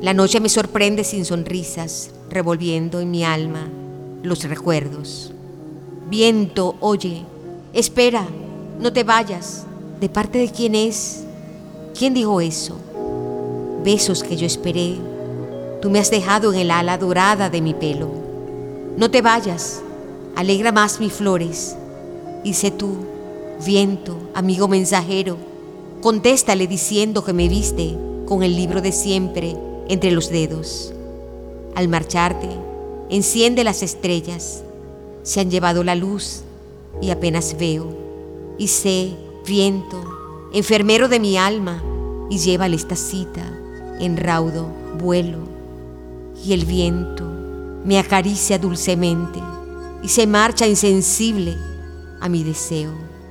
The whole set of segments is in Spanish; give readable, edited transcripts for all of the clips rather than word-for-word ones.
La noche me sorprende sin sonrisas, revolviendo en mi alma los recuerdos. Viento, oye, espera, no te vayas. ¿De parte de quién es? ¿Quién dijo eso? Besos que yo esperé, tú me has dejado en el ala dorada de mi pelo. No te vayas, alegra más mis flores. Y sé tú, viento, amigo mensajero, contéstale diciendo que me viste con el libro de siempre entre los dedos. Al marcharte, enciende las estrellas, se han llevado la luz y apenas veo. Y sé, viento, enfermero de mi alma, y llévale esta cita en raudo vuelo. Y el viento me acaricia dulcemente y se marcha insensible a mi deseo.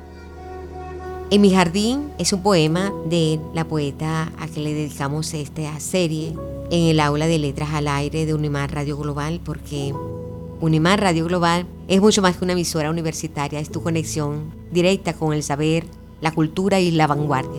En mi jardín es un poema de la poeta a que le dedicamos esta serie en el aula de letras al aire de Unimar Radio Global, porque Unimar Radio Global es mucho más que una emisora universitaria, es tu conexión directa con el saber, la cultura y la vanguardia.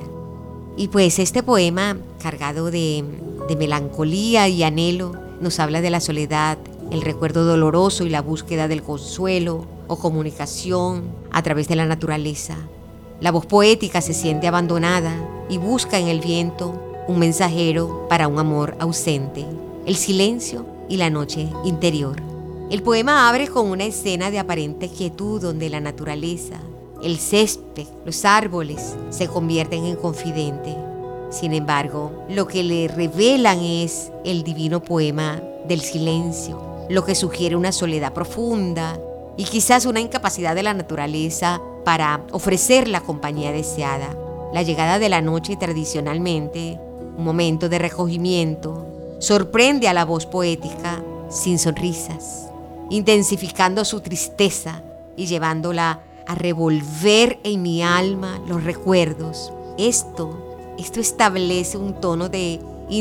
Y pues este poema, cargado de melancolía y anhelo, nos habla de la soledad, el recuerdo doloroso y la búsqueda del consuelo o comunicación a través de la naturaleza. La voz poética se siente abandonada y busca en el viento un mensajero para un amor ausente, el silencio y la noche interior. El poema abre con una escena de aparente quietud donde la naturaleza, el césped, los árboles se convierten en confidente. Sin embargo, lo que le revelan es el divino poema del silencio, lo que sugiere una soledad profunda y quizás una incapacidad de la naturaleza para ofrecer la compañía deseada. La llegada de la noche, tradicionalmente un momento de recogimiento, sorprende a la voz poética sin sonrisas, intensificando su tristeza y llevándola a revolver en mi alma los recuerdos. Esto establece un tono de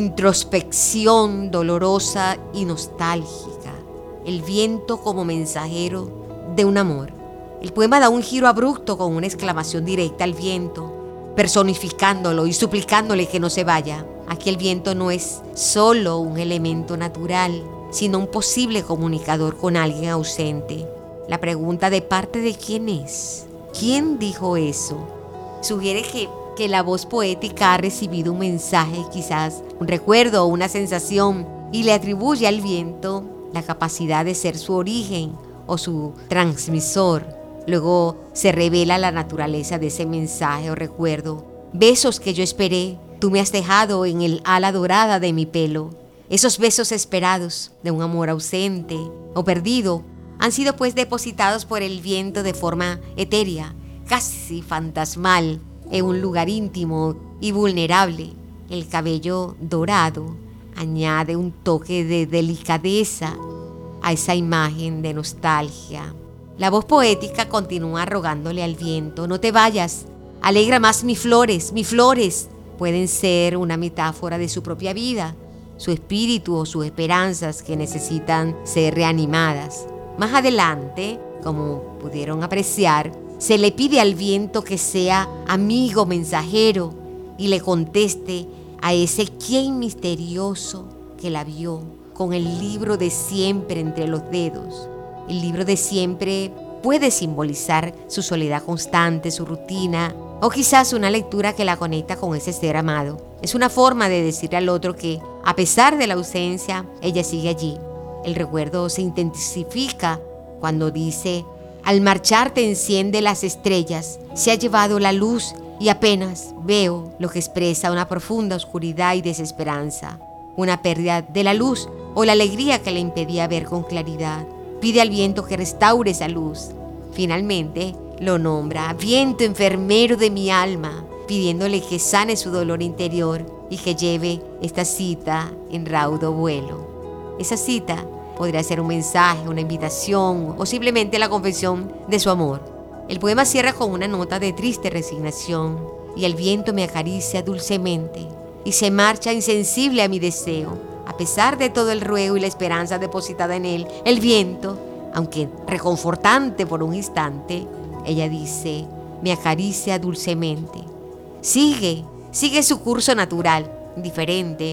introspección dolorosa y nostálgica. El viento como mensajero de un amor. El poema da un giro abrupto con una exclamación directa al viento, personificándolo y suplicándole que no se vaya. Aquí el viento no es solo un elemento natural, sino un posible comunicador con alguien ausente. La pregunta ¿de parte de quién es? ¿Quién dijo eso? Sugiere que la voz poética ha recibido un mensaje, quizás un recuerdo o una sensación, y le atribuye al viento la capacidad de ser su origen o su transmisor. Luego se revela la naturaleza de ese mensaje o recuerdo. Besos que yo esperé, tú me has dejado en el ala dorada de mi pelo. Esos besos esperados de un amor ausente o perdido han sido pues depositados por el viento de forma etérea, casi fantasmal, en un lugar íntimo y vulnerable. El cabello dorado añade un toque de delicadeza a esa imagen de nostalgia. La voz poética continúa rogándole al viento: no te vayas, alegra más mis flores. Mis flores pueden ser una metáfora de su propia vida, su espíritu o sus esperanzas que necesitan ser reanimadas. Más adelante, como pudieron apreciar, se le pide al viento que sea amigo mensajero y le conteste a ese quién misterioso que la vio con el libro de siempre entre los dedos. El libro de siempre puede simbolizar su soledad constante, su rutina, o quizás una lectura que la conecta con ese ser amado. Es una forma de decirle al otro que, a pesar de la ausencia, ella sigue allí. El recuerdo se intensifica cuando dice: al marchar te enciende las estrellas, se ha llevado la luz y apenas veo, lo que expresa una profunda oscuridad y desesperanza, una pérdida de la luz o la alegría que le impedía ver con claridad. Pide al viento que restaure esa luz. Finalmente lo nombra viento enfermero de mi alma, pidiéndole que sane su dolor interior y que lleve esta cita en raudo vuelo. Esa cita podría ser un mensaje, una invitación o simplemente la confesión de su amor. El poema cierra con una nota de triste resignación: y el viento me acaricia dulcemente y se marcha insensible a mi deseo. A pesar de todo el ruego y la esperanza depositada en él, el viento, aunque reconfortante por un instante, ella dice, me acaricia dulcemente. Sigue su curso natural, diferente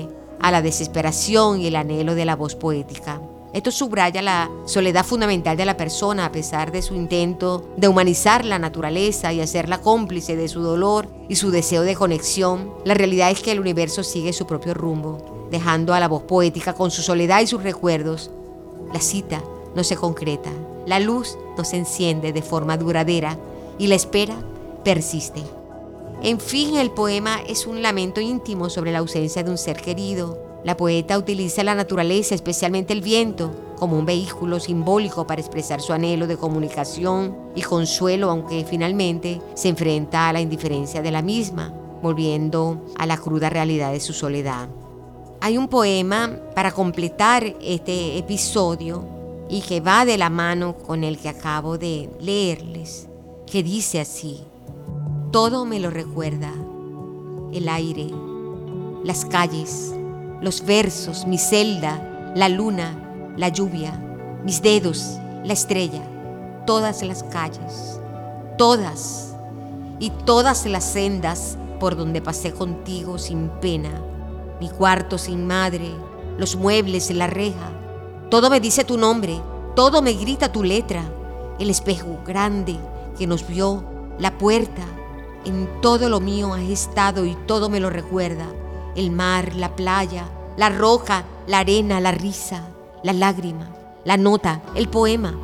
a la desesperación y el anhelo de la voz poética. Esto subraya la soledad fundamental de la persona a pesar de su intento de humanizar la naturaleza y hacerla cómplice de su dolor y su deseo de conexión. La realidad es que el universo sigue su propio rumbo, dejando a la voz poética con su soledad y sus recuerdos. La cita no se concreta, la luz no se enciende de forma duradera y la espera persiste. En fin, el poema es un lamento íntimo sobre la ausencia de un ser querido. La poeta utiliza la naturaleza, especialmente el viento, como un vehículo simbólico para expresar su anhelo de comunicación y consuelo, aunque finalmente se enfrenta a la indiferencia de la misma, volviendo a la cruda realidad de su soledad. Hay un poema para completar este episodio y que va de la mano con el que acabo de leerles, que dice así: todo me lo recuerda, el aire, las calles, los versos, mi celda, la luna, la lluvia, mis dedos, la estrella, todas las calles, todas y todas las sendas por donde pasé contigo sin pena, mi cuarto sin madre, los muebles, la reja, todo me dice tu nombre, todo me grita tu letra, el espejo grande que nos vio, la puerta, en todo lo mío has estado y todo me lo recuerda. El mar, la playa, la roca, la arena, la risa, la lágrima, la nota, el poema,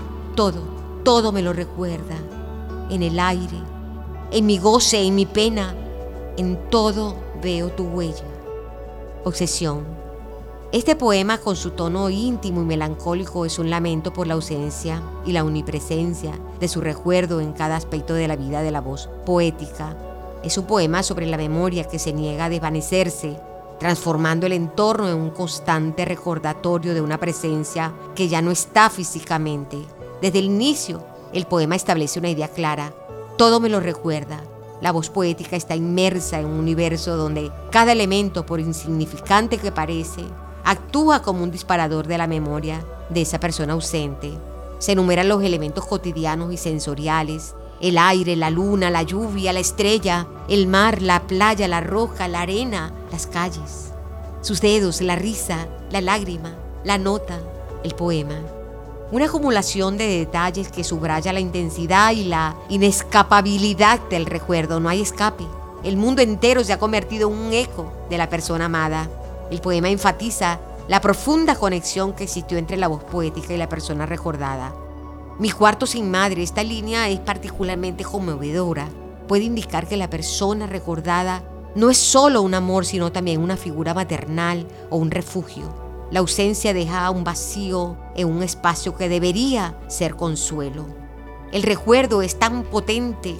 todo me lo recuerda. En el aire, en mi goce, en mi pena, en todo veo tu huella. Obsesión. Este poema, con su tono íntimo y melancólico, es un lamento por la ausencia y la omnipresencia de su recuerdo en cada aspecto de la vida de la voz poética. Es un poema sobre la memoria que se niega a desvanecerse, transformando el entorno en un constante recordatorio de una presencia que ya no está físicamente. Desde el inicio, el poema establece una idea clara: todo me lo recuerda. La voz poética está inmersa en un universo donde cada elemento, por insignificante que parece, actúa como un disparador de la memoria de esa persona ausente. Se enumeran los elementos cotidianos y sensoriales: el aire, la luna, la lluvia, la estrella, el mar, la playa, la roca, la arena, las calles, sus dedos, la risa, la lágrima, la nota, el poema. Una acumulación de detalles que subraya la intensidad y la inescapabilidad del recuerdo. No hay escape. El mundo entero se ha convertido en un eco de la persona amada. El poema enfatiza la profunda conexión que existió entre la voz poética y la persona recordada. Mi cuarto sin madre, esta línea es particularmente conmovedora. Puede indicar que la persona recordada no es solo un amor, sino también una figura maternal o un refugio. La ausencia deja un vacío en un espacio que debería ser consuelo. El recuerdo es tan potente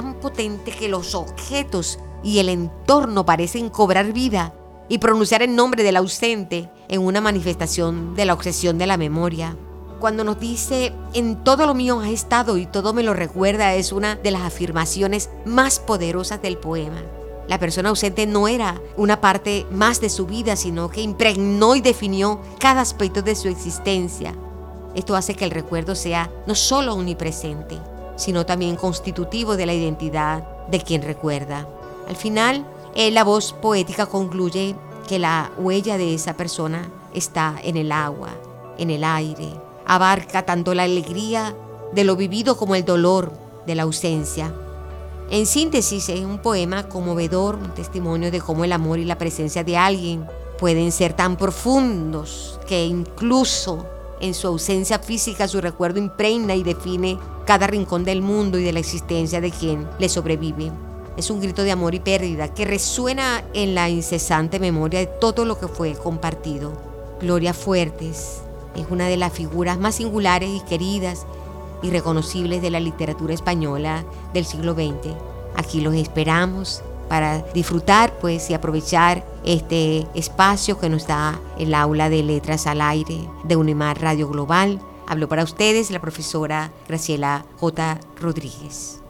que los objetos y el entorno parecen cobrar vida y pronunciar el nombre del ausente en una manifestación de la obsesión de la memoria. Cuando nos dice, en todo lo mío has estado y todo me lo recuerda, es una de las afirmaciones más poderosas del poema. La persona ausente no era una parte más de su vida, sino que impregnó y definió cada aspecto de su existencia. Esto hace que el recuerdo sea no solo omnipresente, sino también constitutivo de la identidad de quien recuerda. Al final, la voz poética concluye que la huella de esa persona está en el agua, en el aire. Abarca tanto la alegría de lo vivido como el dolor de la ausencia. En síntesis, es un poema conmovedor, un testimonio de cómo el amor y la presencia de alguien pueden ser tan profundos que incluso en su ausencia física su recuerdo impregna y define cada rincón del mundo y de la existencia de quien le sobrevive. Es un grito de amor y pérdida que resuena en la incesante memoria de todo lo que fue compartido. Gloria Fuertes es una de las figuras más singulares y queridas y reconocibles de la literatura española del siglo XX. Aquí los esperamos para disfrutar y aprovechar este espacio que nos da el aula de Letras al Aire de Unimar Radio Global. Habló para ustedes la profesora Graciela J. Rodríguez.